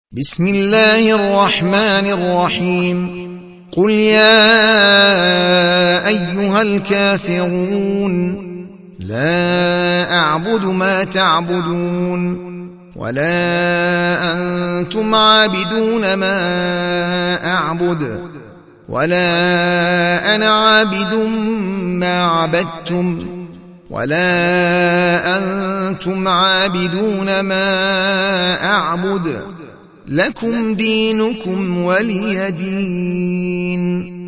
بسم الله الرحمن الرحيم قل يا أيها الكافرون لا أعبد ما تعبدون ولا أنتم عابدون ما أعبد ولا أنا عابد ما عبدتم ولا أنتم عابدون ما أعبد لكم دينكم ولي دين.